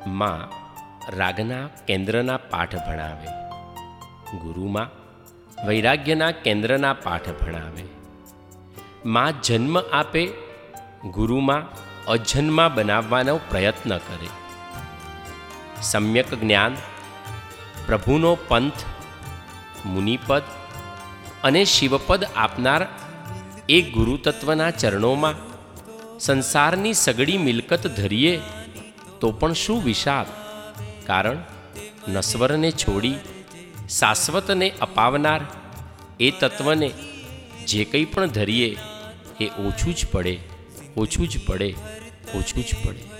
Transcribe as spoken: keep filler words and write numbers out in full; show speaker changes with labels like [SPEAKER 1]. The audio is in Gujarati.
[SPEAKER 1] માં રાગના કેન્દ્રના પાઠ ભણાવે, ગુરુમાં વૈરાગ્યના કેન્દ્રના પાઠ ભણાવે. માં જન્મ આપે, ગુરુમાં અજન્મા બનાવવાનો પ્રયત્ન કરે. સમ્યક જ્ઞાન, પ્રભુનો પંથ, મુનિપદ અને શિવપદ આપનાર એ ગુરુતત્વના ચરણોમાં સંસારની સગડી મિલકત ધરીએ તો પણ શું વિષાદ, કારણ નશ્વરને છોડી શાશ્વતને અપાવનાર એ તત્વને જે કંઈ પણ ધરીએ એ ઓછું જ પડે, ઓછું જ પડે, ઓછું જ પડે.